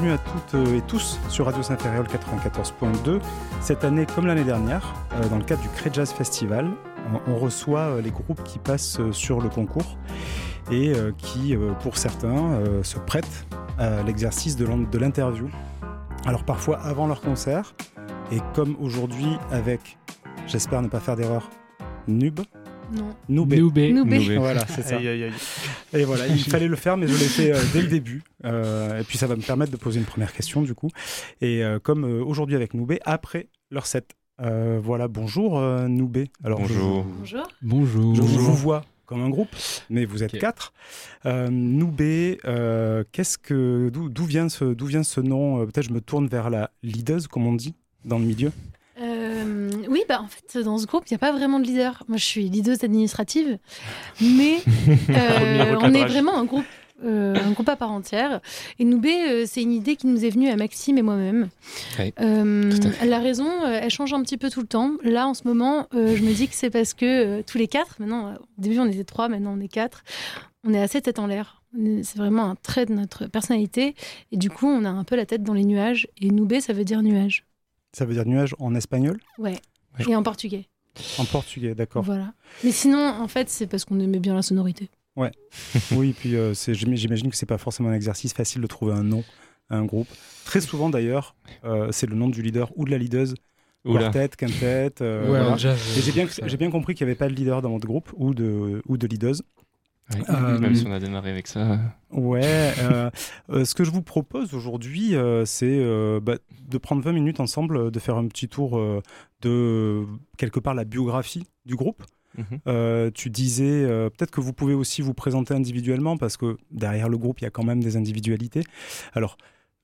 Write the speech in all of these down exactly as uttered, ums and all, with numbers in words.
bienvenue à toutes et tous sur Radio Saint-Ferréol quatre-vingt-quatorze point deux. Cette année, comme l'année dernière, euh, dans le cadre du Cré Jazz Festival, on, on reçoit euh, les groupes qui passent euh, sur le concours et euh, qui, euh, pour certains, euh, se prêtent à l'exercice de, de l'interview. Alors parfois avant leur concert, et comme aujourd'hui avec, j'espère ne pas faire d'erreur, Nub. Non. Noubé. Noubé. Noubé. Voilà, c'est ça. Aïe, aïe, aïe. Et voilà, il fallait le faire, mais je l'ai fait euh, dès le début. Euh, et puis ça va me permettre de poser une première question, du coup. Et euh, comme euh, aujourd'hui avec Noubé, après leur set. Euh, voilà, bonjour euh, Noubé. Alors, bonjour. Je, Bonjour. Bonjour. Je vous vois comme un groupe, mais vous êtes okay. quatre. Euh, Noubé, euh, qu'est-ce que, d'où, d'où, vient ce, d'où vient ce nom? Peut-être je me tourne vers la leaduse, comme on dit, dans le milieu. Euh, oui, bah en fait, dans ce groupe, il n'y a pas vraiment de leader. Moi, je suis leaduse administrative, mais euh, on est vraiment un groupe, euh, un groupe à part entière. Et Noubé, euh, c'est une idée qui nous est venue à Maxime et moi-même. Oui, euh, la raison, euh, elle change un petit peu tout le temps. Là, en ce moment, euh, je me dis que c'est parce que euh, tous les quatre, maintenant, au début, on était trois, maintenant, on est quatre, on est assez tête en l'air. C'est vraiment un trait de notre personnalité. Et du coup, on a un peu la tête dans les nuages. Et Noubé, ça veut dire nuage. Ça veut dire nuage en espagnol ? Ouais, ouais. Et en portugais. En portugais, d'accord. Voilà. Mais sinon, en fait, c'est parce qu'on aimait bien la sonorité. Ouais. Oui, puis euh, c'est, j'imagine que c'est pas forcément un exercice facile de trouver un nom à un groupe. Très souvent, d'ailleurs, euh, c'est le nom du leader ou de la leaduse. Quartet, quintet. Euh, ouais, voilà. jazz, Et j'ai bien, j'ai bien compris qu'il n'y avait pas de leader dans votre groupe ou de, ou de leaduse. Oui, euh, même si on a démarré avec ça. Ouais, euh, euh, ce que je vous propose aujourd'hui, euh, c'est euh, bah, de prendre vingt minutes ensemble, de faire un petit tour euh, de, quelque part, la biographie du groupe. Mm-hmm. Euh, tu disais, euh, peut-être que vous pouvez aussi vous présenter individuellement, parce que derrière le groupe, il y a quand même des individualités. Alors,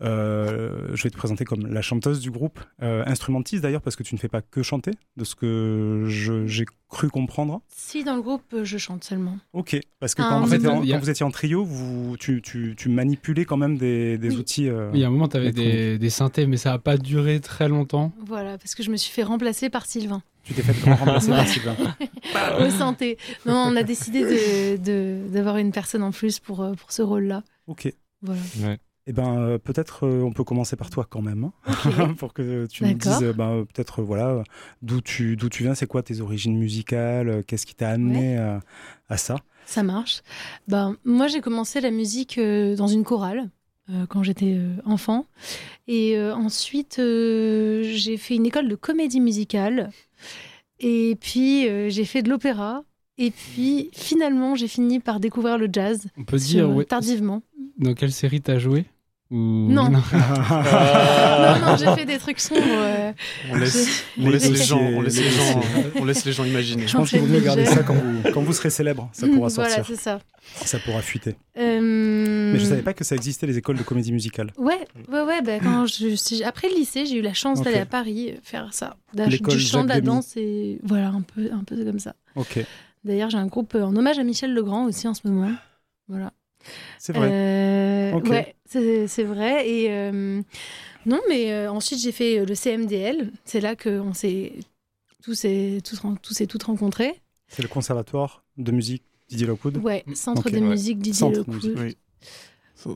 Euh, je vais te présenter comme la chanteuse du groupe, euh, instrumentiste d'ailleurs, parce que tu ne fais pas que chanter, de ce que je, j'ai cru comprendre. Si, dans le groupe, je chante seulement. Ok, parce que ah, quand, vous, fait, étiez en, a... quand vous étiez en trio, vous, tu, tu, tu manipulais quand même des, des oui. outils. Euh, oui, à un moment, tu avais des, des synthés, mais ça n'a pas duré très longtemps. Voilà, parce que je me suis fait remplacer par Sylvain. Tu t'es fait comment remplacer par Sylvain? Au synthé. Non, on a décidé de, de, d'avoir une personne en plus pour, pour ce rôle-là. Ok. Voilà. Ouais. Eh ben, euh, peut-être euh, on peut commencer par toi quand même, hein, okay. pour que tu D'accord. nous dises, euh, ben, peut-être, euh, voilà, d'où tu, d'où tu viens, c'est quoi tes origines musicales, euh, qu'est-ce qui t'a amené ouais. à, à ça? Ça marche. Ben, moi, j'ai commencé la musique euh, dans une chorale euh, quand j'étais euh, enfant. Et euh, ensuite, euh, j'ai fait une école de comédie musicale. Et puis, euh, j'ai fait de l'opéra. Et puis, finalement, j'ai fini par découvrir le jazz. On peut sur, dire, ouais. tardivement. Dans quelle série t'as joué? Ou... Non. non, non, j'ai fait des trucs sombres. Euh, on laisse, on laisse les gens, on laisse les gens, on laisse les gens imaginer. Je pense qu'il vaut mieux garder ça quand vous, quand vous serez célèbre, ça pourra sortir. Voilà, c'est ça. Ça pourra fuiter. Euh... Mais je savais pas que ça existait les écoles de comédie musicale. Ouais, ouais, ouais. Bah, quand je, après le lycée, j'ai eu la chance okay. d'aller à Paris faire ça, l'école du chant, Jacques de la Demy. danse et voilà un peu, un peu comme ça. Ok. D'ailleurs, j'ai un groupe en hommage à Michel Legrand aussi en ce moment. Voilà. C'est vrai. Euh, okay. Ouais, c'est, c'est vrai. Et euh, non, mais euh, ensuite j'ai fait le C M D L. C'est là qu'on s'est tous s'est tous, tous, s'est toutes rencontrés. C'est le conservatoire de musique Didier Lockwood. Ouais, centre okay, de ouais. musique Didier centre Lockwood. De musique, oui.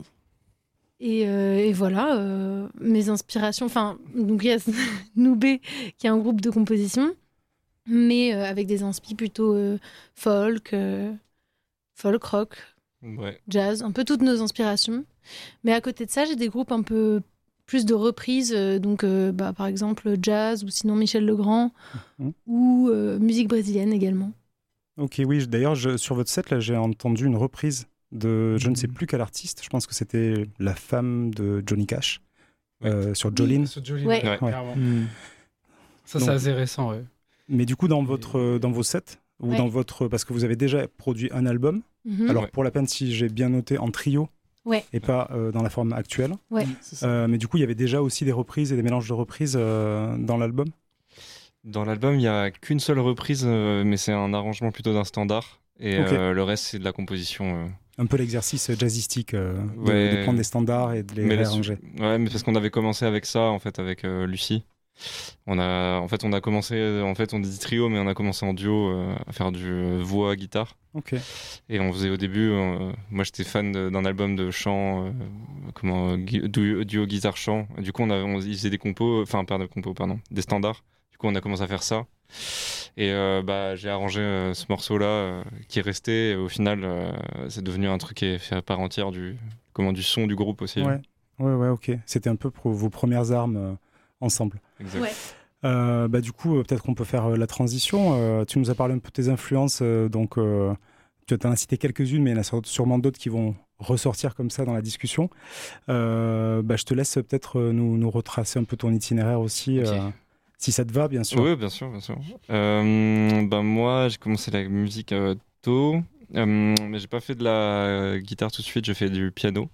Et, euh, et voilà, euh, mes inspirations. Enfin, donc il y a Noubé qui est un groupe de composition, mais euh, avec des inspi plutôt euh, folk, euh, folk rock. Ouais. Jazz, un peu toutes nos inspirations. Mais à côté de ça, j'ai des groupes un peu plus de reprises, euh, donc euh, bah, par exemple jazz ou sinon Michel Legrand mmh. ou euh, musique brésilienne également. Ok, oui, d'ailleurs je, sur votre set, là, j'ai entendu une reprise de je ne sais plus quel artiste, je pense que c'était la femme de Johnny Cash, ouais. euh, sur Jolene. Oui, sur Jolene, ouais. ouais. Ouais. Mmh. Ça, donc, c'est assez récent, ouais. Mais du coup, dans, votre, dans vos sets, ou ouais. dans votre, parce que vous avez déjà produit un album, mmh. alors ouais. pour la peine si j'ai bien noté en trio ouais. et pas euh, dans la forme actuelle, ouais. euh, mais du coup il y avait déjà aussi des reprises et des mélanges de reprises euh, dans l'album. Dans l'album il n'y a qu'une seule reprise, euh, mais c'est un arrangement plutôt d'un standard et okay. euh, le reste c'est de la composition. Euh... Un peu l'exercice jazzistique euh, ouais. de, de prendre des standards et de les mais réarranger. La... Ouais, mais parce qu'on avait commencé avec ça en fait avec euh, Lucie. On a, en fait, on a commencé, en fait, on dit trio, mais on a commencé en duo euh, à faire du euh, voix guitare. Ok. Et on faisait au début, euh, moi j'étais fan de, d'un album de chant, euh, comment, gui- duo, duo guitare chant. Du coup, on avait, on faisait des compos, enfin pas de compos, pardon, des standards. Du coup, on a commencé à faire ça. Et euh, bah, j'ai arrangé euh, ce morceau-là euh, qui est resté. Et au final, euh, c'est devenu un truc qui est fait à part entière du, comment, du son du groupe aussi. Ouais, ouais, ouais, ok. C'était un peu pour vos premières armes euh, ensemble. Exact. Ouais. Euh, bah, du coup, euh, peut-être qu'on peut faire euh, la transition. Euh, tu nous as parlé un peu de tes influences. Euh, donc, euh, tu en as cité quelques-unes, mais il y en a sûrement d'autres qui vont ressortir comme ça dans la discussion. Euh, bah, je te laisse peut-être euh, nous, nous retracer un peu ton itinéraire aussi, Ok. euh, si ça te va, bien sûr. Oui, bien sûr, bien sûr. Euh, bah, moi, j'ai commencé la musique euh, tôt, euh, mais j'ai pas fait de la guitare tout de suite, j'ai fait du piano.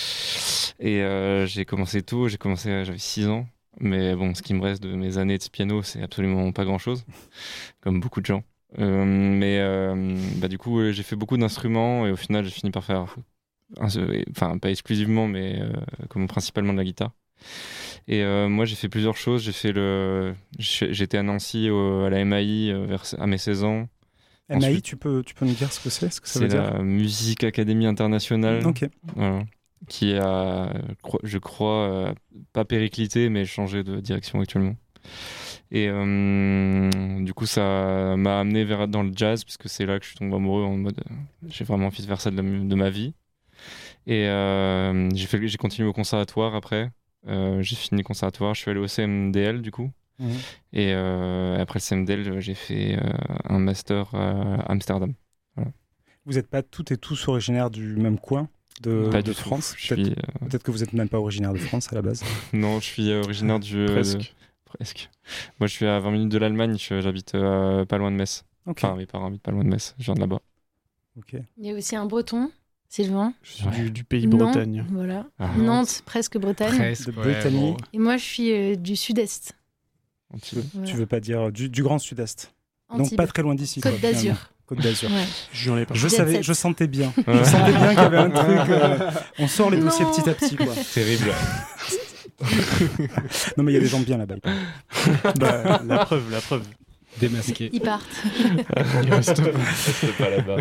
Et euh, j'ai commencé tôt, j'ai commencé, j'avais six ans. Mais bon, ce qui me reste de mes années de piano, c'est absolument pas grand-chose, comme beaucoup de gens. Euh, mais euh, bah, du coup, euh, j'ai fait beaucoup d'instruments et au final, j'ai fini par faire, un- enfin, pas exclusivement, mais euh, comme principalement de la guitare. Et euh, moi, j'ai fait plusieurs choses. J'ai fait le, j'ai- j'étais à Nancy au- à la M A I euh, vers, à mes seize ans. M A I, Ensuite, tu peux, tu peux nous dire ce que c'est, ce que ça c'est veut dire? la Musique Académie Internationale. Ok. Voilà. Qui a, je crois, euh, pas périclité, mais changé de direction actuellement. Et euh, du coup, ça m'a amené vers, dans le jazz, parce que c'est là que je suis tombé amoureux en mode, euh, j'ai vraiment envie de faire ça de, la mu- de ma vie. Et euh, j'ai, fait, j'ai continué au conservatoire après. Euh, j'ai fini le conservatoire, je suis allé au C M D L du coup. Mhm. Et euh, après le C M D L, j'ai fait euh, un master à Amsterdam. Vous n'êtes pas toutes et tous originaires du même coin de, Pas de du tout. France? Je Peut-être, suis, euh, peut-être que vous n'êtes même pas originaire de France à la base. non, je suis euh, originaire du. euh, Presque. de- Presque. Moi, je suis à vingt minutes de l'Allemagne. je- J'habite euh, pas loin de Metz. Ok. Enfin, mes parents habitent pas loin de Metz. Je viens de là-bas. Ok. Il y a aussi un breton, Sylvain. Je suis Ouais. du, du pays Nantes, Bretagne. Voilà. Ah. Nantes, presque Bretagne. Presque, De ouais, Brittany. bon. Et moi, je suis euh, du sud-est. Antibes. Voilà. Tu veux pas dire du, du Grand Sud-Est. Donc Antibes. pas très loin d'ici. Côte quoi, finalement. d'Azur. Côte d'Azur. Ouais. Je n'en ai pas. Je Jet savais, set. je sentais bien. Ouais. Je sentais bien qu'il y avait un truc. euh, on sort les dossiers Non. petit à petit, quoi. Terrible. Non, mais il y a des gens bien là-bas. il paraît. Bah, la preuve, la preuve. Démasqué. Ils partent. Il reste pas. C'est pas là-bas.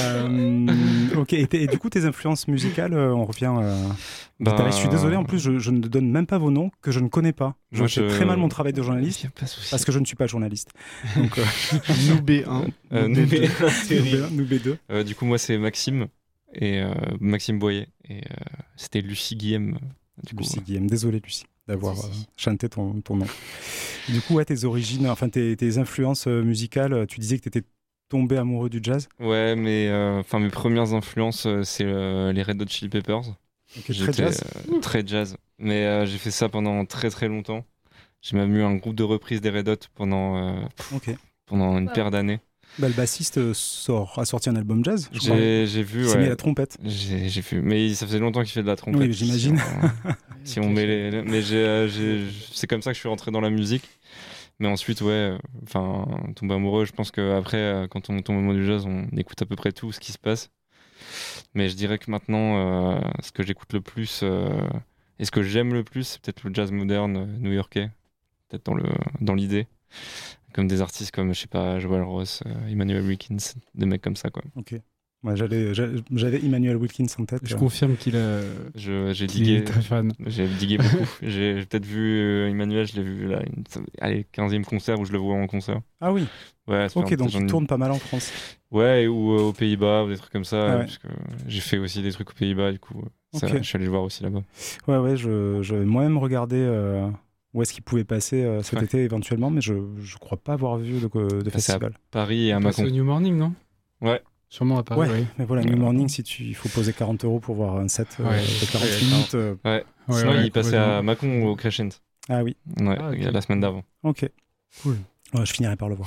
Euh, ok. Et, t'es- et du coup, tes influences musicales, euh, on revient. Euh... Bah, Guitariste. Je suis désolé. En plus, je, je ne donne même pas vos noms que je ne connais pas. Je Moi, fais je- très mal mon travail de journaliste Y a pas de souci. parce que je ne suis pas journaliste. Donc, euh, Nous B un. Euh, nous nous, B deux. terrible. nous B deux. Euh, du coup, moi, c'est Maxime et euh, Maxime Boyer. Et euh, c'était Lucie Guillem. Du coup, Lucie Guillaume. Désolé, Lucie, d'avoir Pas de euh, souci. chanté ton, ton nom. Du coup, ouais, tes origines, enfin tes, tes influences euh, musicales, euh, tu disais que tu étais tombé amoureux du jazz. ouais, mais euh, enfin mes premières influences, euh, c'est euh, les Red Hot Chili Peppers. Ok, très J'étais, jazz. euh, très jazz. Mais euh, j'ai fait ça pendant très très longtemps. J'ai même eu un groupe de reprise des Red Hot pendant, euh, pff, Ok. pendant une Wow. paire d'années. Bah, le bassiste euh, sort, a sorti un album jazz. Je crois. J'ai, j'ai vu, Il s'est mis à ouais. la trompette. J'ai, j'ai vu. Mais ça faisait longtemps qu'il fait de la trompette. Oui, j'imagine. Si on, si on met les, les- mais j'ai, euh, j'ai- c'est comme ça que je suis rentré dans la musique. Mais ensuite, ouais, euh, enfin, tomber amoureux, je pense qu'après, euh, quand on tombe amoureux du jazz, on écoute à peu près tout ce qui se passe. Mais je dirais que maintenant, euh, ce que j'écoute le plus euh, et ce que j'aime le plus, c'est peut-être le jazz moderne euh, new-yorkais, peut-être dans, le, dans l'idée. Comme des artistes comme, je sais pas, Joel Ross, euh, Emmanuel Wilkins, des mecs comme ça, quoi. Ok. Ouais, j'allais, j'avais j'avais Emmanuel Wilkins en tête. Je euh. confirme qu'il a... Je, j'ai qu'il digué. est très fan. J'ai digué beaucoup. j'ai, j'ai peut-être vu euh, Emmanuel, je l'ai vu là, une, allez, quinzième concert où je le vois en concert. Ah oui. Ouais, ça fait Ok, un- donc j'en il ai- tourne pas mal en France. Ouais, ou euh, aux Pays-Bas, ou des trucs comme ça. Ah ouais. Parce que j'ai fait aussi des trucs aux Pays-Bas, du coup, euh, ça, Ok. je suis allé le voir aussi là-bas. Ouais, ouais. Je, je moi-même regardé euh, où est-ce qu'il pouvait passer euh, cet Ouais. été éventuellement, mais je, je crois pas avoir vu de, de Passé à festival. Paris et à Il passe Mâcon. au New Morning, non? Ouais. Sûrement à Paris, Ouais, oui. mais voilà, New Morning, si tu, il faut poser quarante euros pour voir un set euh, Ouais. de quarante Ouais, minutes. euh, Ouais. Ouais, Sinon, ouais, il passait à complètement. Mâcon au Crescent. Ah oui, Ouais, Ah, ok. il y a la semaine d'avant. ok. Cool. Ouais, je finirai par le voir.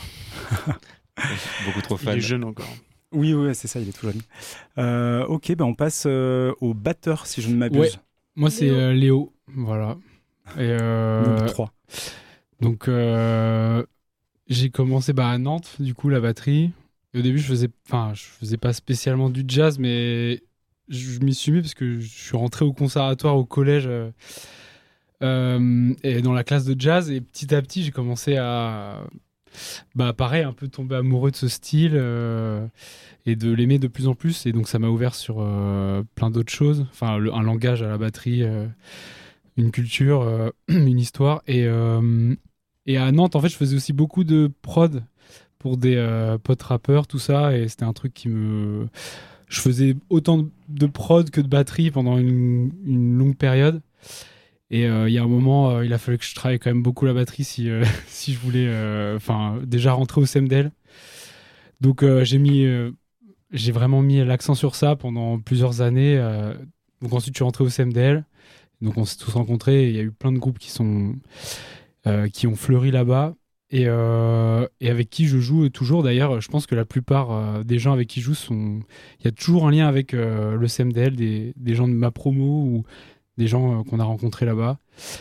Beaucoup trop Il fan. est jeune encore. Oui, oui, c'est ça, il est tout jeune. Euh, ok, ben on passe euh, au batteur, si je ne m'abuse. Ouais. Moi, c'est Léo. euh, Léo. Voilà. Et euh, Numéro trois. donc, euh, j'ai commencé bah, à Nantes, du coup, la batterie. Et au début, je faisais, enfin, je faisais pas spécialement du jazz, mais je m'y suis mis parce que je suis rentré au conservatoire, au collège, euh, Euh, et dans la classe de jazz, et petit à petit, j'ai commencé à, bah, pareil, un peu tomber amoureux de ce style euh, et de l'aimer de plus en plus. Et donc, ça m'a ouvert sur euh, plein d'autres choses. Enfin, le, un langage à la batterie, euh, une culture, euh, une histoire. Et, euh, et à Nantes, en fait, je faisais aussi beaucoup de prod pour des euh, potes rappeurs, tout ça. Et c'était un truc qui me... Je faisais autant de prod que de batterie pendant une, une longue période. Et il euh, y a un moment, euh, il a fallu que je travaille quand même beaucoup la batterie si, euh, si je voulais enfin déjà rentrer au C M D L. Donc euh, j'ai mis, euh, j'ai vraiment mis l'accent sur ça pendant plusieurs années. Euh, donc ensuite, je suis rentré au C M D L. Donc on s'est tous rencontrés. Il y a eu plein de groupes qui, sont, euh, qui ont fleuri là-bas. Et, euh, et avec qui je joue toujours. D'ailleurs, je pense que la plupart euh, des gens avec qui je joue, sont... il y a toujours un lien avec euh, le C M D L, des, des gens de ma promo ou des gens euh, qu'on a rencontrés là-bas.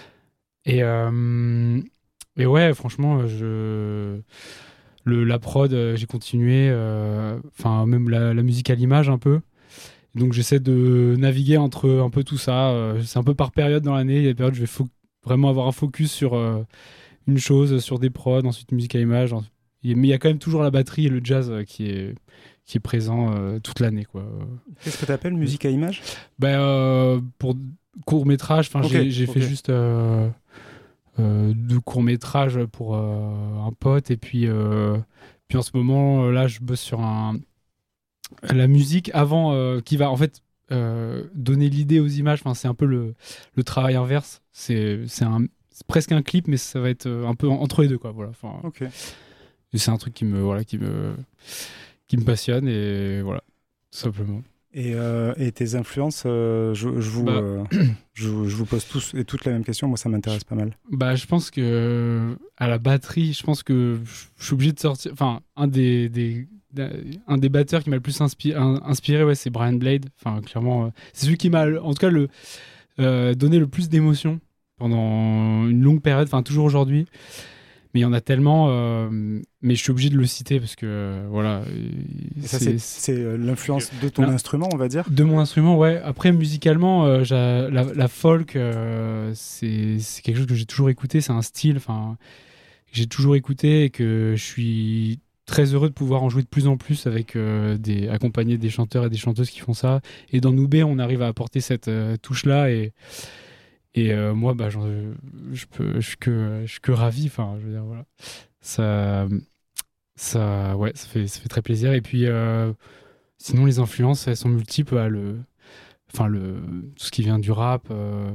Et, euh, et ouais, franchement, je... Le, la prod, euh, j'ai continué, enfin, euh, même la, la musique à l'image un peu. Donc j'essaie de naviguer entre un peu tout ça. Euh, c'est un peu par période dans l'année. Il y a des périodes où je vais fo- vraiment avoir un focus sur... Euh, une chose, sur des prods, ensuite musique à image. Mais il y a quand même toujours la batterie et le jazz qui est, qui est présent euh, toute l'année, quoi. Qu'est-ce que tu appelles musique à image ? Ben, euh, pour court-métrage, okay, j'ai, j'ai okay. fait juste euh, euh, deux courts-métrages pour euh, un pote. Et puis, euh, puis en ce moment, là, je bosse sur un... la musique avant, euh, qui va en fait euh, donner l'idée aux images. Enfin, c'est un peu le, le travail inverse. C'est, c'est un... C'est presque un clip, mais ça va être un peu entre les deux, quoi. Voilà. Enfin, okay. Et c'est un truc qui me, voilà, qui me, qui me passionne, et voilà, tout simplement. Et, euh, et tes influences, euh, je, je, vous, bah, euh, je, je vous pose tous et toutes la même question. Moi, ça m'intéresse pas mal. Bah, je pense que à la batterie, je pense que je suis obligé de sortir. Enfin, un des, des, un des batteurs qui m'a le plus inspiré, inspiré ouais, c'est Brian Blade. Enfin, clairement, c'est celui qui m'a, en tout cas, le, euh, donné le plus d'émotions pendant une longue période, enfin toujours aujourd'hui, mais il y en a tellement, euh, mais je suis obligé de le citer parce que euh, voilà. Et ça, c'est, c'est l'influence de ton là, instrument, on va dire. De mon instrument, ouais. Après, musicalement, euh, j'ai, la, la folk, euh, c'est, c'est quelque chose que j'ai toujours écouté, c'est un style, enfin, que j'ai toujours écouté et que je suis très heureux de pouvoir en jouer de plus en plus avec euh, des accompagner des chanteurs et des chanteuses qui font ça. Et dans Noubé, on arrive à apporter cette euh, touche-là et Et euh, moi, bah, genre, je peux, je suis que, je suis que ravi. Enfin, je veux dire, voilà, ça, ça, ouais, ça fait, ça fait très plaisir. Et puis, euh, sinon, les influences, elles sont multiples. Hein, le, enfin, le, tout ce qui vient du rap, euh,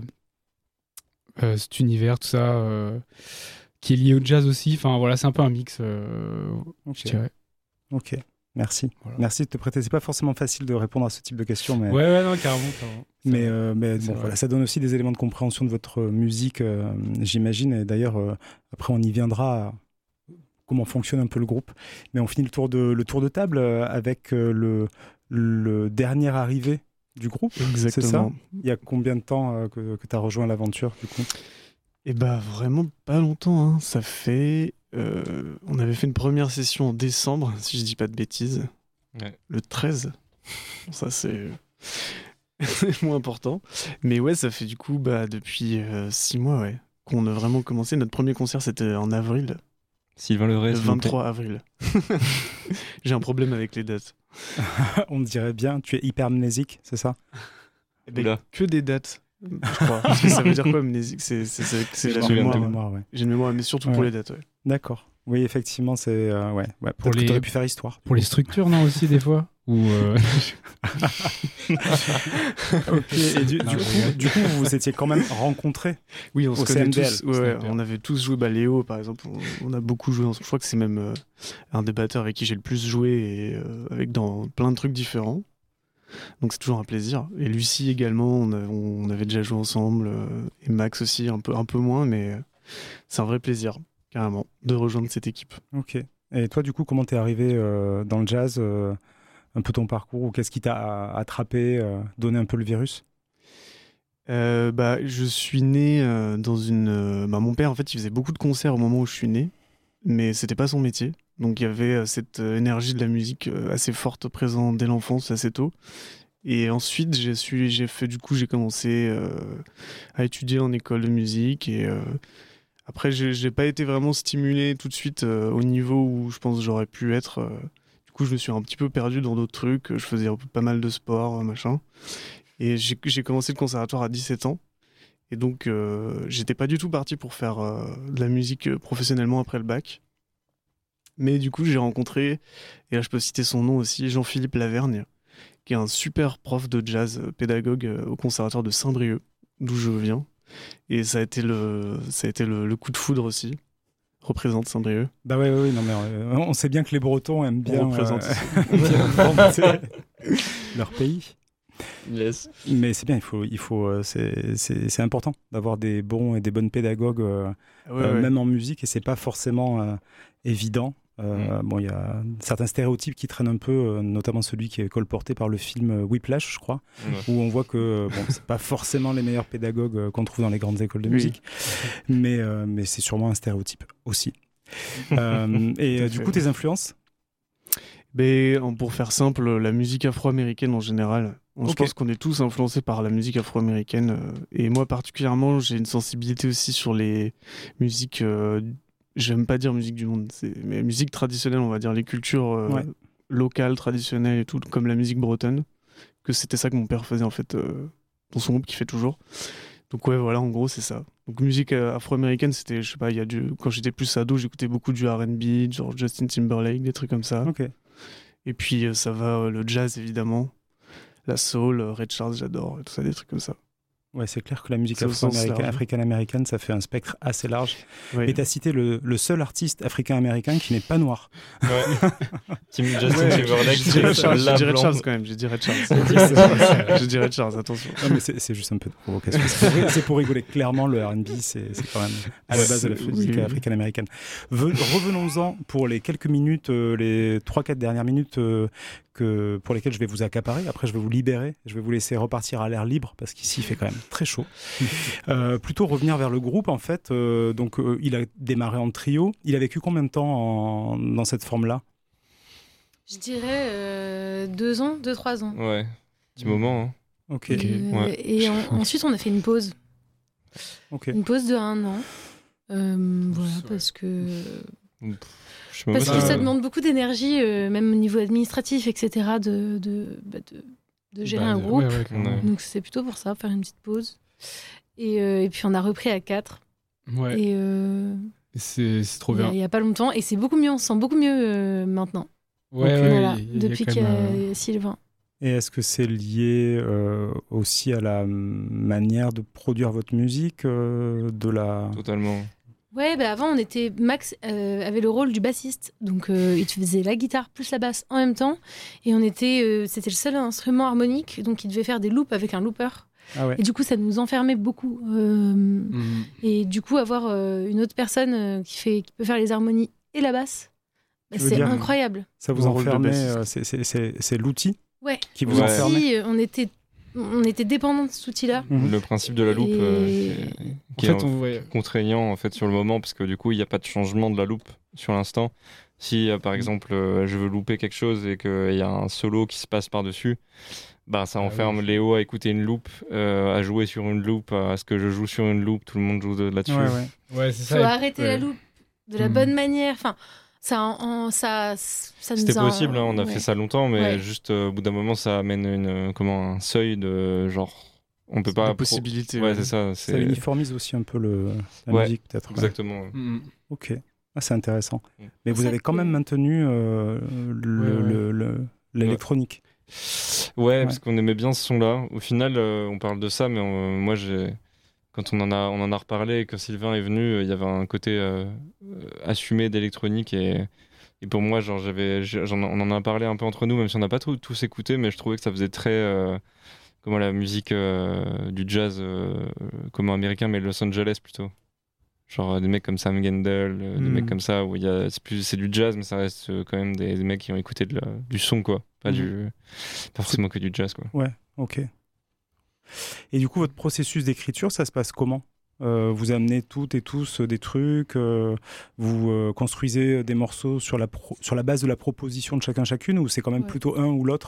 euh, cet univers, tout ça, euh, qui est lié au jazz aussi. Enfin, voilà, c'est un peu un mix. Euh, okay. Je dirais. Ok. Merci. Voilà. Merci de te prêter. C'est pas forcément facile de répondre à ce type de questions, mais. Ouais, ouais, non, carrément. carrément. Mais, euh, mais bon, voilà, ça donne aussi des éléments de compréhension de votre musique, euh, j'imagine. Et d'ailleurs, euh, après, on y viendra. À comment fonctionne un peu le groupe. Mais on finit le tour de le tour de table avec euh, le le dernier arrivé du groupe. Exactement. C'est ça. Il y a combien de temps euh, que que tu as rejoint l'aventure du coup ? Eh bah vraiment pas longtemps. Hein. Ça fait. Euh, on avait fait une première session en décembre, si je dis pas de bêtises. Ouais. Le treize. Ça, c'est... c'est moins important. Mais ouais, ça fait du coup, bah, depuis euh, six mois, ouais, qu'on a vraiment commencé. Notre premier concert, c'était en avril. Sylvain Leray, le vingt-trois avril. J'ai un problème avec les dates. On dirait bien, tu es hypermnésique, c'est ça ? Eh ben, que des dates. Je crois. Parce que ça veut dire quoi, amnésique ? C'est, c'est, c'est, c'est la mémoire. De mémoire ouais. J'ai une mémoire, mais surtout ouais. pour les dates. Ouais. D'accord. Oui, effectivement, c'est euh, ouais. ouais. Pour les... que t'aurais pu faire histoire. Pour les structures, non aussi des fois. Ou euh... ok. Et du, non, du, coup, du coup, vous vous étiez quand même rencontrés. Oui, on se connaît C M D L. tous. Ouais, ouais, on avait tous joué. Bah, Léo, par exemple, on, on a beaucoup joué. Je crois que c'est même euh, un des batteurs avec qui j'ai le plus joué et euh, avec dans plein de trucs différents. Donc c'est toujours un plaisir. Et Lucie également, on, a, on avait déjà joué ensemble. Euh, et Max aussi, un peu, un peu moins, mais euh, c'est un vrai plaisir, carrément, de rejoindre cette équipe. Ok. Et toi, du coup, comment t'es arrivé euh, dans le jazz euh, un peu ton parcours, ou qu'est-ce qui t'a attrapé, euh, donné un peu le virus ? euh, bah, Je suis né euh, dans une... Euh, bah, mon père, en fait, il faisait beaucoup de concerts au moment où je suis né, mais c'était pas son métier. Donc il y avait euh, cette euh, énergie de la musique euh, assez forte présente dès l'enfance, assez tôt. Et ensuite, j'ai, su, j'ai fait, du coup, j'ai commencé euh, à étudier en école de musique. Et euh, après, j'ai, j'ai pas été vraiment stimulé tout de suite euh, au niveau où je pense que j'aurais pu être. Euh, du coup, je me suis un petit peu perdu dans d'autres trucs. Je faisais un peu, pas mal de sport, machin. Et j'ai, j'ai commencé le conservatoire à dix-sept ans. Et donc, euh, j'étais pas du tout parti pour faire euh, de la musique professionnellement après le bac. Mais du coup, j'ai rencontré, et là je peux citer son nom aussi, Jean-Philippe Lavergne, qui est un super prof de jazz, euh, pédagogue euh, au conservatoire de Saint-Brieuc, d'où je viens. Et ça a été le, ça a été le, le coup de foudre aussi. Représente Saint-Brieuc. Bah ouais, ouais, ouais, non mais euh, on sait bien que les Bretons aiment bien, On représente euh, bien vanter leur pays. Yes. Mais c'est bien, il faut, il faut, euh, c'est, c'est, c'est important d'avoir des bons et des bonnes pédagogues, euh, Ouais, euh, ouais. même en musique, et c'est pas forcément euh, évident. Euh, Mm. Bon, il y a certains stéréotypes qui traînent un peu, euh, notamment celui qui est colporté par le film euh, Whiplash, je crois, Ouais. où on voit que euh, bon, c'est pas forcément les meilleurs pédagogues euh, qu'on trouve dans les grandes écoles de Oui. musique, mais, euh, mais c'est sûrement un stéréotype aussi. Euh, et Tout à euh, du fait. coup, tes influences? Mais en- pour faire simple, la musique afro-américaine en général. Je Ok. pense qu'on est tous influencés par la musique afro-américaine. euh, Et moi particulièrement, j'ai une sensibilité aussi sur les musiques, euh, j'aime pas dire musique du monde, c'est... mais musique traditionnelle, on va dire, les cultures euh, Ouais. locales, traditionnelles et tout, comme la musique bretonne. Que c'était ça que mon père faisait en fait euh, dans son groupe, qui fait toujours. Donc ouais, voilà, en gros, c'est ça. Donc musique euh, afro-américaine, c'était, je sais pas, il y a du... quand j'étais plus ado, j'écoutais beaucoup du R and B, genre Justin Timberlake, des trucs comme ça. Ok. Et puis euh, ça va, euh, le jazz évidemment, la soul, euh, Ray Charles, j'adore, tout ça, des trucs comme ça. Ouais, c'est clair que la musique C'est au sens afro-américaine, large. africaine-américaine, ça fait un spectre assez large. Ouais. Et tu as cité le, le seul artiste africain-américain qui n'est pas noir. Ouais. Tim Justin Ouais, Timberlake, je dirais c'est Charles, je la dirais blonde. Charles quand même, je dirais Charles. je dirais Charles, attention. Non, mais c'est, c'est juste un peu de provocation. C'est pour, c'est pour rigoler. Clairement, le R and B, c'est, c'est quand même à la Ouais, base de la c'est- musique oui, oui. africaine-américaine. Ve- revenons-en pour les quelques minutes, euh, les trois quatre dernières minutes euh, que, pour lesquelles je vais vous accaparer. Après, je vais vous libérer. Je vais vous laisser repartir à l'air libre parce qu'ici, il fait quand même très chaud. Euh, plutôt revenir vers le groupe, en fait. Euh, donc, euh, il a démarré en trio. Il a vécu combien de temps en- dans cette forme-là? Je dirais euh, deux ans, deux, trois ans. Ouais, petit moment. Hein. Ok. Ok. Euh, Ouais. Et en- ensuite, on a fait une pause. Ok. Une pause de un an. Euh, voilà, Ouais. parce que, Je sais même parce pas que si- ça demande beaucoup d'énergie, euh, même au niveau administratif, et cetera, de, de, bah, de, de gérer Bah, un de- groupe. ouais, ouais, clairement. Ouais. Donc c'est plutôt pour ça, faire une petite pause. Et, euh, et puis on a repris à quatre. Ouais, Et euh, c'est c'est trop il y a- bien. il y a pas longtemps. Et c'est beaucoup mieux, on se sent beaucoup mieux euh, maintenant. Ouais, Ok. ouais, Voilà, il y a- il y a depuis quand qu'il y a même, euh, Sylvain. Et est-ce que c'est lié euh, aussi à la manière de produire votre musique, euh, de la... Totalement. Ouais, bah avant, on était Max euh, avait le rôle du bassiste, donc euh, il faisait la guitare plus la basse en même temps, et on était, euh, c'était le seul instrument harmonique, donc il devait faire des loops avec un looper, Ah ouais. et du coup ça nous enfermait beaucoup. Euh, mm. et du coup avoir euh, une autre personne euh, qui fait, qui peut faire les harmonies et la basse, bah, Tu veux c'est dire- incroyable. Ça vous Mon rôle de enfermait, bassiste. euh, c'est, c'est, c'est, c'est l'outil Ouais. qui vous Ouais. enfermait. Si, euh, on était, on était dépendant de cet outil-là. Mhm. Le principe de la loupe, Et- euh, qui est- En qui fait, est on, ouais. contraignant en fait sur le moment, parce que du coup il n'y a pas de changement de la loupe sur l'instant. Si euh, par exemple euh, je veux louper quelque chose et qu'il y a un solo qui se passe par dessus, bah ça Ah enferme oui. Léo à écouter une loupe, euh, à jouer sur une loupe, à ce que je joue sur une loupe, tout le monde joue de- là-dessus. Ouais, ouais. Ouais, c'est Faut ça. et- arrêter la ouais. loupe de la Mhm. bonne manière. Enfin, ça, en- en- ça, ça nous C'était a- possible, hein, on a ouais. fait ça longtemps, mais Ouais. juste euh, au bout d'un moment ça amène une, euh, comment, un seuil de genre on peut pas La pro- possibilité. Ouais, c'est ça. Ça C'est uniformise aussi un peu le, la Ouais, musique, peut-être. ouais. exactement. Mm. Ok. Ah, c'est intéressant. Mm. Mais vous ça avez quand que- même maintenu euh, le, Ouais, ouais. le- le- l'électronique. Ouais, parce qu'on aimait bien ce son-là. Au final, euh, on parle de ça, mais on- moi, j'ai, quand on en a, on en a reparlé, et que Sylvain est venu, euh, il y avait un côté euh, euh, assumé d'électronique et, et pour moi, genre, j'avais, j'en, on en a parlé un peu entre nous, même si on n'a pas tout- tous écouté, mais je trouvais que ça faisait très, euh, comment la musique euh, du jazz, euh, comment américain, mais Los Angeles plutôt. Genre euh, des mecs comme Sam Gendel, euh, des Mm. mecs comme ça, où il y a, c'est, plus, c'est du jazz, mais ça reste euh, quand même des, des mecs qui ont écouté de la- du son, quoi. Pas, Mhm. du, pas forcément que du jazz, quoi. Ouais, ok. Et du coup, votre processus d'écriture, ça se passe comment? Euh, vous amenez toutes et tous euh, des trucs, euh, vous euh, construisez des morceaux sur la, pro- sur la base de la proposition de chacun chacune, ou c'est quand même Ouais. plutôt un ou l'autre?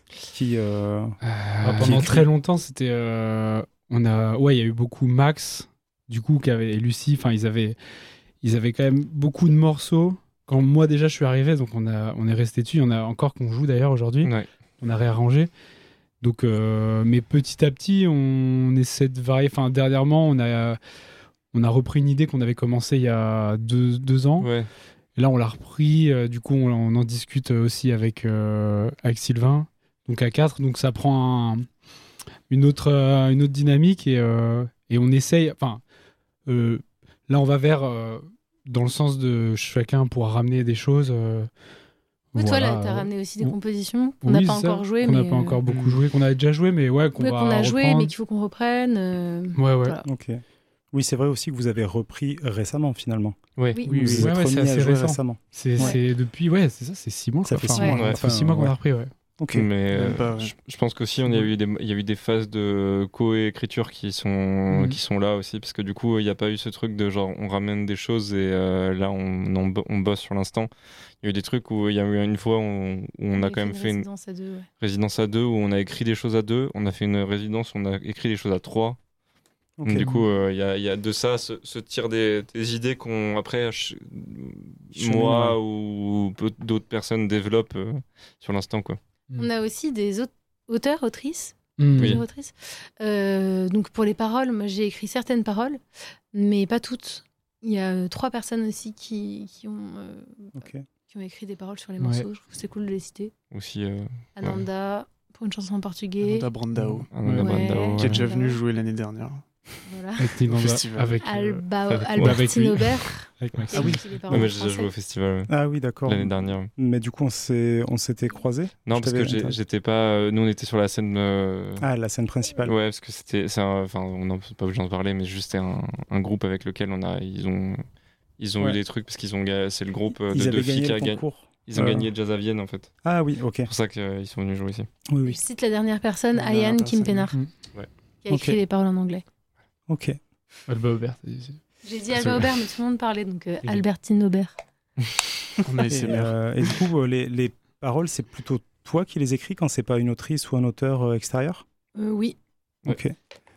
qui, euh, Euh, qui pendant écrit. très longtemps, c'était. euh, on a, ouais, il y a eu beaucoup Max, du coup, qui avait et Lucie. Enfin, ils avaient, ils avaient quand même beaucoup de morceaux. Quand moi déjà je suis arrivé, donc on a, on est resté dessus. Il y en a encore qu'on joue d'ailleurs aujourd'hui. Ouais. On a réarrangé. Donc, euh, mais petit à petit, on essaie de varier. Enfin, dernièrement, on a, on a repris une idée qu'on avait commencée il y a deux, deux ans. Ouais. Et là, on l'a repris. euh, du coup, on, on en discute aussi avec, euh, avec Sylvain. Donc à quatre, donc ça prend un- une, autre, euh, une autre dynamique et, euh, et on essaye. Enfin, euh, là, on va vers euh, dans le sens de chacun pourra ramener des choses. euh, Oui, toi, voilà, là, t'as euh, ramené aussi des oui, compositions qu'on n'a oui, pas c'est ça, encore jouées. Qu'on n'a mais, pas encore euh, beaucoup Mm. joué, qu'on a déjà joué, mais ouais, qu'on ouais, va qu'on a joué, reprendre. mais qu'il faut qu'on reprenne. euh, Ouais, ouais. Voilà. Ok. Oui, c'est vrai aussi que vous avez repris récemment, finalement. Ouais. Oui. Oui, Vous oui. vous Ouais, êtes ouais, c'est remis à assez jouer récent. récemment. C'est Ouais. c'est depuis, ouais, c'est ça, c'est six mois. Ça quoi. fait Enfin, six mois, mois. ouais. Ça fait six mois qu'on ouais. a repris, ouais. Ok. Mais Même euh, pas, ouais. je, je pense qu'aussi on y a eu des il y a eu des phases de coécriture qui sont Mhm. qui sont là aussi parce que du coup il n'y a pas eu ce truc de genre on ramène des choses et euh, là on, on bo- on bosse sur l'instant. Il y a eu des trucs où il y a eu une fois où on, où on a quand même fait une résidence à deux. Ouais. résidence à deux où on a écrit des choses à deux. On a fait une résidence où on a écrit des choses à trois. Ok. Donc, du coup, euh, il y, a, il y a de ça, se, se tire des, des idées qu'on, après, je- Chemin, moi ou peu- d'autres personnes développent euh, sur l'instant, quoi. On a aussi des aut- auteurs, autrices. Mm. Oui. Auteurs, autrices. Euh, donc pour les paroles, moi j'ai écrit certaines paroles, mais pas toutes. Il y a euh, trois personnes aussi qui, qui, ont, euh, Ok. qui ont écrit des paroles sur les Ouais. morceaux. Je trouve que c'est cool de les citer. Aussi, euh, Ananda, pour une chanson en portugais. Ananda Brandao, Ananda Ouais. Brandao, qui est ouais. déjà Ouais. venu jouer l'année dernière. Voilà. Avec Tinanda, festival. avec, euh, Alba, avec- Albertine avec lui. Aubert. avec Maxime. qui a écrit les Ouais, paroles mais en j'ai déjà joué français. au festival ouais, Ah oui, d'accord. l'année dernière. Mais du coup, on s'est- on s'était croisés. Non, Je parce que t'avais j'ai- interrogé. j'étais pas. euh, nous, on était sur la scène. euh, Ah, la scène principale. Ouais, parce que c'était. c'est un- Enfin, on n'a pas besoin de parler, mais juste c'est un, un groupe avec lequel on a. Ils ont. Ils ont Ouais. eu des trucs parce qu'ils ont. ga- C'est le groupe euh, Ils de avaient deux filles gagné qui a le gagné. concours. Ils ont Euh. gagné Jazz à Vienne en fait. Ah oui, ok. C'est pour ça qu'ils sont venus jouer ici. Oui, Je oui. cite la dernière personne, La dernière Ayane personne. Kimpenar, Mm. Ouais. qui a écrit Ok. les paroles en anglais. Ok. Alba Aubert, c'est- c'est- J'ai dit Alba Aubert, mais tout le monde parlait, donc euh, Et- Albertine Aubert. On a Et, essayé. euh, et du coup, euh, les, les paroles, c'est plutôt toi qui les écris quand c'est pas une autrice ou un auteur euh, extérieur. Euh, oui. Ouais. Ok.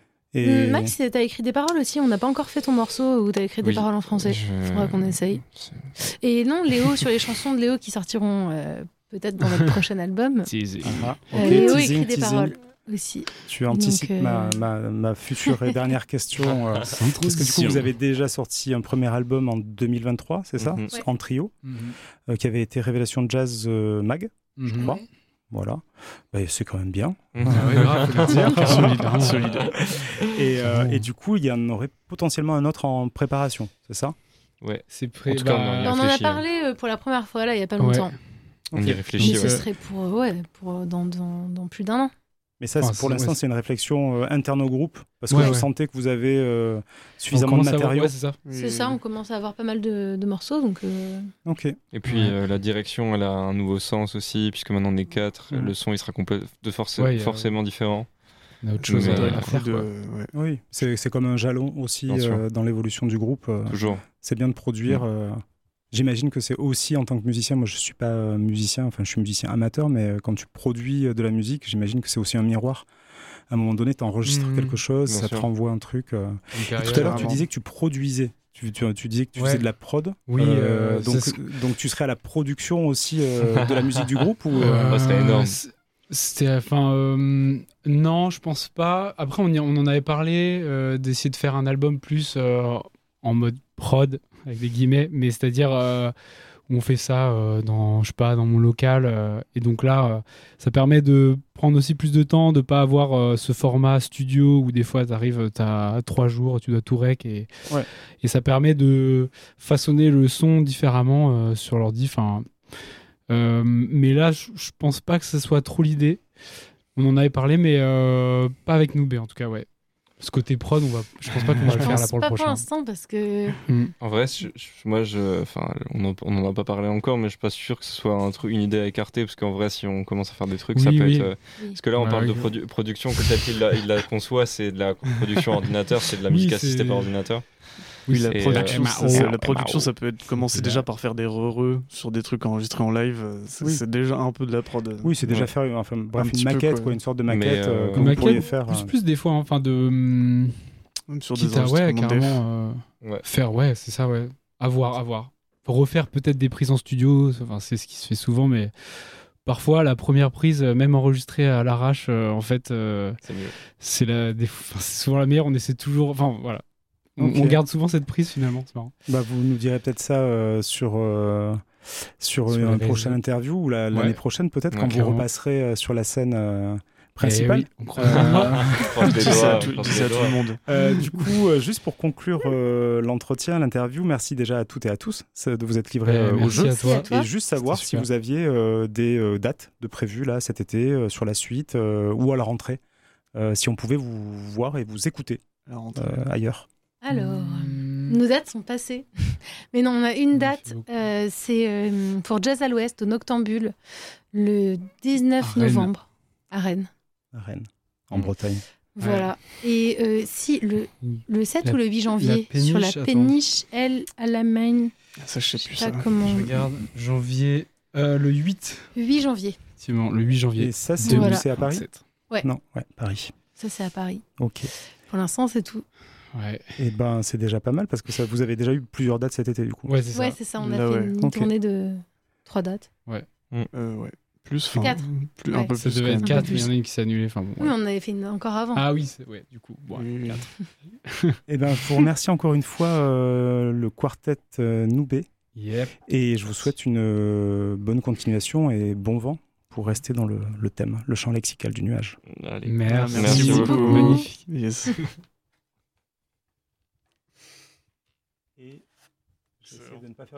Et Hum, Max, t'as écrit des paroles aussi. On n'a pas encore fait ton morceau où t'as écrit des Oui. paroles en français. Je- Faudra qu'on essaye. C'est- Et non, Léo, sur les chansons de Léo qui sortiront euh, peut-être dans notre prochain album, c'est- Ah, euh, ok, Léo teasing, écrit des teasing. paroles aussi. Tu anticipes Donc, euh, ma, ma, ma future et dernière question. euh, parce que du coup, vous avez déjà sorti un premier album en deux mille vingt-trois, c'est ça, Mhm. Ouais. en trio, Mhm. euh, qui avait été Révélation Jazz euh, Mag. Mhm. crois. Voilà. Bah, c'est quand même bien. Ah ouais, grave, faut le dire, car solide, hein. Solide. Et, euh, Bon. et du coup, il y en aurait potentiellement un autre en préparation, c'est ça? Ouais, C'est prêt. En tout cas, on en bah, a On en a réfléchi, parlé euh, pour la première fois, là, il n'y a pas Ouais. longtemps. on Ok. y Mais réfléchit. ce ouais. serait pour, euh, ouais, pour euh, dans, dans, dans plus d'un an. Mais ça, Enfin, c'est- pour c'est- l'instant, ouais, c'est une réflexion euh, interne au groupe, parce que Ouais, vous ouais. sentez que vous avez euh, on suffisamment de commence à voir- matériaux. ouais, c'est ça. C'est ça, on commence à avoir pas mal de, de morceaux, donc euh, Ok. Et puis Ouais. euh, la direction, elle a un nouveau sens aussi, puisque maintenant on est quatre. Mhm. Le son, il sera complè- de force- Ouais, il y a- forcément différent. On a autre chose Mais, à, euh, à faire. de, quoi. ouais. Oui, c'est c'est comme un jalon aussi Bien sûr. euh, dans l'évolution du groupe. euh, Toujours. c'est bien de produire. Mm. euh, J'imagine que c'est aussi en tant que musicien, moi je suis pas euh, musicien, enfin je suis musicien amateur, mais euh, quand tu produis euh, de la musique, j'imagine que c'est aussi un miroir. À un moment donné, tu enregistres Mhm. quelque chose, Bien ça sûr. te renvoie un truc. euh. Une Et carrière, tout à l'heure, tu vraiment. disais que tu produisais. Tu, tu, tu disais que tu Ouais. faisais de la prod. Oui, Euh, euh, donc, c'est ce- donc tu serais à la production aussi euh, de la musique du groupe ou euh, Euh, ça serait énorme. c- C'était, enfin, euh, non, je pense pas. Après, on, y- on en avait parlé euh, d'essayer de faire un album plus euh, en mode prod avec des guillemets, mais c'est-à-dire euh, où on fait ça euh, dans, je sais pas, dans mon local. euh, et donc là, euh, ça permet de prendre aussi plus de temps, de pas avoir euh, ce format studio où des fois, t'arrives, t'as trois jours, tu dois tout rec et Ouais. et ça permet de façonner le son différemment euh, sur l'ordi. Enfin. Euh, mais là, je je pense pas que ce soit trop l'idée. On en avait parlé, mais euh, pas avec Noubé en tout cas, ouais. Ce côté prod, on va, je pense pas qu'on va je le faire pense là pour le pas pour prochain. l'instant parce que Mm. En vrai, je- je- moi, je, enfin, on en- on n'en a pas parlé encore, mais je suis pas sûr que ce soit un truc, une idée à écarter, parce qu'en vrai, si on commence à faire des trucs, ça Oui, peut oui. être. euh, oui. Parce que là, on Ouais, parle de oui. produ- production que tel qu'il la, il la conçoit, c'est de la production ordinateur, c'est de la Oui, musique c'est- assistée par ordinateur. Oui, la Et, production, euh, ça, ça- Mao, la production, Mao. ça peut être commencer C'est déjà là. par faire des re-re sur des trucs enregistrés en live. euh, C'est Oui. c'est déjà un peu de la prod. Oui, c'est déjà Ouais. faire enfin, bref, Un une petit peu, maquette, quoi. quoi, une sorte de Mais, maquette euh, euh, que Une vous maquette, pourriez faire. plus euh, plus des fois, hein, enfin de hum, Même sur des quitte à ouais, enregistrements def. carrément euh, Ouais. faire ouais, c'est ça ouais, à voir, à voir. Refaire peut-être des prises en studio, enfin c'est ce qui se fait souvent, mais parfois la première prise, euh, même enregistrée à l'arrache, euh, en fait, euh, C'est mieux. c'est la, des... enfin, c'est souvent la meilleure. On essaie toujours, enfin voilà, on, Ok. on garde souvent cette prise finalement, c'est marrant. Bah, vous nous direz peut-être ça euh, sur, euh, sur, Sur une les prochaine réseaux. interview ou la- l'année Ouais. prochaine peut-être Ouais, quand vous clairement. repasserez euh, sur la scène euh, Eh principale. oui, on croise Euh, les doigts. Croise les Dis ça à doigts, tout, croise dis les ça à tout doigts. le monde. Euh, du coup, euh, juste pour conclure euh, l'entretien, l'interview, merci déjà à toutes et à tous c'est de vous être livrés Eh, euh, au merci jeu. à toi. À toi. Et juste savoir C'était si super. vous aviez euh, des euh, dates de prévues là cet été euh, sur la suite euh, ou à la rentrée, euh, si on pouvait vous voir et vous écouter La rentrée. euh, ailleurs. Alors, Hmm. nos dates sont passées. Mais non, on a une Merci date, beaucoup. euh, c'est euh, pour Jazz à l'Ouest, au Noctambule, le dix-neuf À Rennes. novembre, à Rennes. À Rennes, en Mm. Bretagne. Voilà. Et euh, si, le, le sept La- ou le huit janvier, la sur la péniche, attends. péniche El Alamein, Ça, je sais je plus sais ça. pas comment. Je regarde janvier, euh, le huit, huit janvier, effectivement, le huit janvier. Et ça, c'est Voilà. où c'est à Paris? vingt-sept. Non, ouais, Paris. ça c'est à Paris. Ok. Pour l'instant, c'est tout. Ouais, Et ben, c'est déjà pas mal parce que ça, vous avez déjà eu plusieurs dates cet été du coup. ouais, c'est Ouais, ça. c'est ça, on a Là, fait ouais. une Ok. tournée de trois dates. Euh, ouais. Plus, enfin, Quatre. plus, Ouais. un peu Ça plus. devait quand être même. quatre, peu mais il y en plus. a une qui s'est annulée. Enfin bon. Oui, ouais. on avait fait une encore avant. Ah oui, c'est- ouais, du coup. Bon, Oui, oui. quatre. Et ben, je vous remercie encore une fois euh, le quartet euh, Noubé Yep. et je vous souhaite une euh, bonne continuation et bon vent pour rester dans le, le thème, le champ lexical du nuage. Allez. Merci, Merci beaucoup. Magnifique. Yes. Et j'essaie de ne pas faire